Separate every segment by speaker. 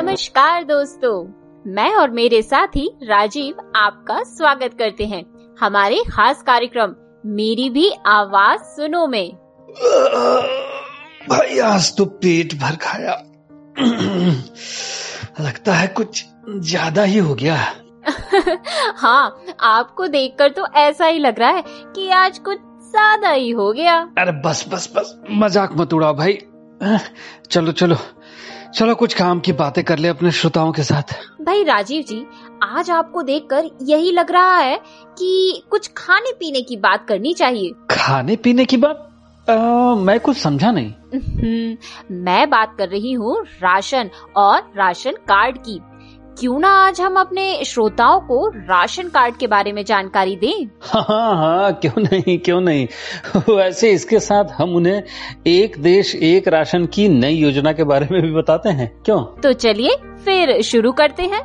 Speaker 1: नमस्कार दोस्तों, मैं और मेरे साथी राजीव आपका स्वागत करते हैं हमारे खास कार्यक्रम मेरी भी आवाज सुनो में।
Speaker 2: भाई आज तो पेट भर खाया। लगता है कुछ ज्यादा ही हो गया।
Speaker 1: हाँ, आपको देखकर तो ऐसा ही लग रहा है कि आज कुछ ज्यादा ही हो गया।
Speaker 2: अरे बस मजाक मत उड़ाओ भाई। चलो कुछ काम की बातें कर ले अपने श्रोताओं के साथ।
Speaker 1: भाई राजीव जी, आज आपको देखकर यही लग रहा है कि कुछ खाने पीने की बात करनी चाहिए।
Speaker 2: खाने पीने की बात? मैं कुछ समझा नहीं।
Speaker 1: मैं बात कर रही हूँ राशन और राशन कार्ड की। क्यों ना आज हम अपने श्रोताओं को राशन कार्ड के बारे में जानकारी दें?
Speaker 2: हाँ, क्यों नहीं। वैसे इसके साथ हम उन्हें एक देश एक राशन की नई योजना के बारे में भी बताते हैं, क्यों?
Speaker 1: तो चलिए फिर शुरू करते हैं।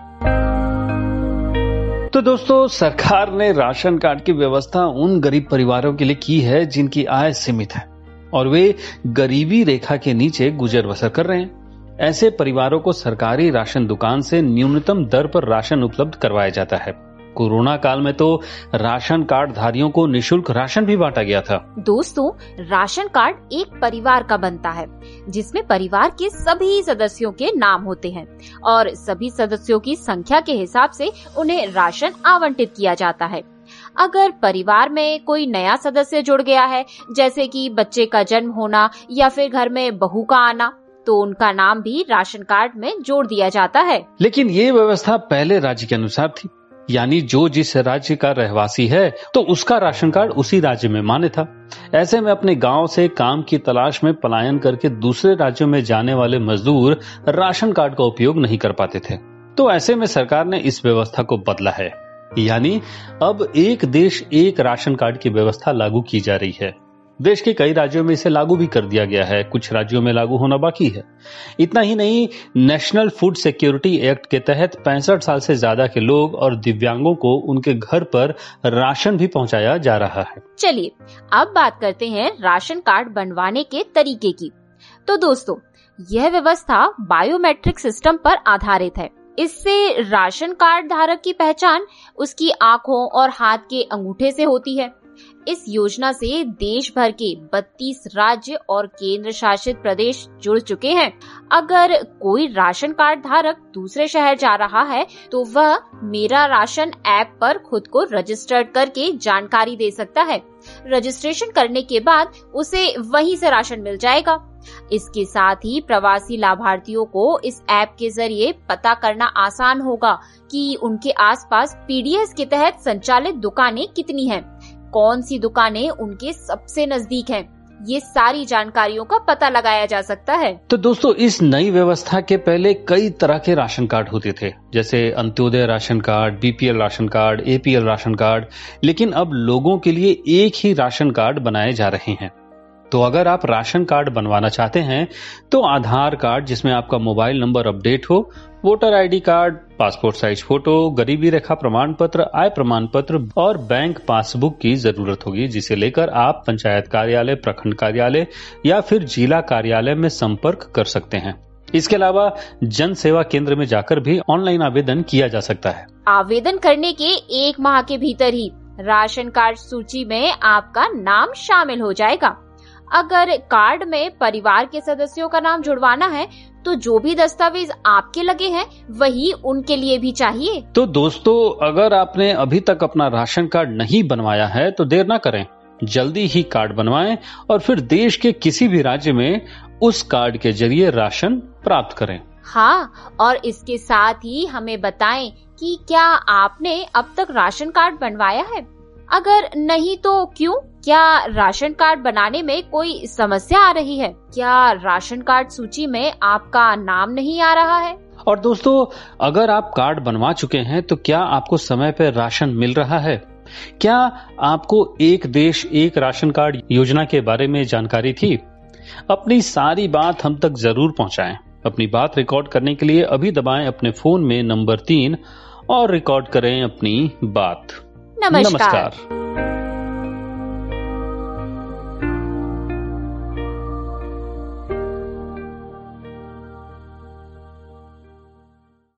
Speaker 2: तो दोस्तों, सरकार ने राशन कार्ड की व्यवस्था उन गरीब परिवारों के लिए की है जिनकी आय सीमित है और वे गरीबी रेखा के नीचे गुजर बसर कर रहे हैं। ऐसे परिवारों को सरकारी राशन दुकान से न्यूनतम दर पर राशन उपलब्ध करवाया जाता है। कोरोना काल में तो राशन कार्ड धारियों को निशुल्क राशन भी बांटा गया था।
Speaker 1: दोस्तों, राशन कार्ड एक परिवार का बनता है जिसमें परिवार के सभी सदस्यों के नाम होते हैं और सभी सदस्यों की संख्या के हिसाब से उन्हें राशन आवंटित किया जाता है। अगर परिवार में कोई नया सदस्य जुड़ गया है, जैसे कि बच्चे का जन्म होना या फिर घर में बहू का आना, तो उनका नाम भी राशन कार्ड में जोड़ दिया जाता है।
Speaker 2: लेकिन ये व्यवस्था पहले राज्य के अनुसार थी, यानी जो जिस राज्य का रहवासी है तो उसका राशन कार्ड उसी राज्य में मान्य था। ऐसे में अपने गांव से काम की तलाश में पलायन करके दूसरे राज्यों में जाने वाले मजदूर राशन कार्ड का उपयोग नहीं कर पाते थे। तो ऐसे में सरकार ने इस व्यवस्था को बदला है, यानी अब एक देश एक राशन कार्ड की व्यवस्था लागू की जा रही है। देश के कई राज्यों में इसे लागू भी कर दिया गया है, कुछ राज्यों में लागू होना बाकी है। इतना ही नहीं, नेशनल फूड सिक्योरिटी एक्ट के तहत 65 साल से ज्यादा के लोग और दिव्यांगों को उनके घर पर राशन भी पहुंचाया जा रहा है।
Speaker 1: चलिए अब बात करते हैं राशन कार्ड बनवाने के तरीके की। तो दोस्तों, यह व्यवस्था बायोमेट्रिक सिस्टम पर आधारित है। इससे राशन कार्ड धारक की पहचान उसकी आंखों और हाथ के अंगूठे से होती है। इस योजना से देश भर के 32 राज्य और केंद्र शासित प्रदेश जुड़ चुके हैं। अगर कोई राशन कार्ड धारक दूसरे शहर जा रहा है तो वह मेरा राशन ऐप पर खुद को रजिस्टर्ड करके जानकारी दे सकता है। रजिस्ट्रेशन करने के बाद उसे वहीं से राशन मिल जाएगा। इसके साथ ही प्रवासी लाभार्थियों को इस ऐप के जरिए पता करना आसान होगा कि उनके आसपास पीडीएस के तहत संचालित दुकानें कितनी हैं, कौन सी दुकानें उनके सबसे नजदीक हैं। ये सारी जानकारियों का पता लगाया जा सकता है।
Speaker 2: तो दोस्तों, इस नई व्यवस्था के पहले कई तरह के राशन कार्ड होते थे, जैसे Antyodaya ration card, BPL ration card, APL ration card. लेकिन अब लोगों के लिए एक ही राशन कार्ड बनाए जा रहे हैं। तो अगर आप राशन कार्ड बनवाना चाहते हैं तो आधार कार्ड जिसमें आपका मोबाइल नंबर अपडेट हो, voter ID card, passport size photo, गरीबी रेखा प्रमाण पत्र, आय प्रमाण पत्र और बैंक पासबुक की जरूरत होगी, जिसे लेकर आप पंचायत कार्यालय, प्रखंड कार्यालय या फिर जिला कार्यालय में संपर्क कर सकते हैं। इसके अलावा जन सेवा केंद्र में जाकर भी ऑनलाइन आवेदन किया जा सकता है।
Speaker 1: आवेदन करने के 1 माह के भीतर ही राशन कार्ड सूची में आपका नाम शामिल हो जाएगा। अगर कार्ड में परिवार के सदस्यों का नाम जुड़वाना है तो जो भी दस्तावेज आपके लगे हैं वही उनके लिए भी चाहिए।
Speaker 2: तो दोस्तों, अगर आपने अभी तक अपना राशन कार्ड नहीं बनवाया है तो देर ना करें, जल्दी ही कार्ड बनवाएं और फिर देश के किसी भी राज्य में उस कार्ड के जरिए राशन प्राप्त करें।
Speaker 1: हाँ, और इसके साथ ही हमें बताएं कि क्या आपने अब तक राशन कार्ड बनवाया है। अगर नहीं तो क्यों? क्या राशन कार्ड बनाने में कोई समस्या आ रही है? क्या राशन कार्ड सूची में आपका नाम नहीं आ रहा है?
Speaker 2: और दोस्तों, अगर आप कार्ड बनवा चुके हैं तो क्या आपको समय पर राशन मिल रहा है? क्या आपको एक देश एक राशन कार्ड योजना के बारे में जानकारी थी? अपनी सारी बात हम तक जरूर पहुंचाएं। अपनी बात रिकॉर्ड करने के लिए अभी दबाएं अपने फोन में नंबर 3 और रिकॉर्ड करें अपनी बात।
Speaker 1: नमस्कार।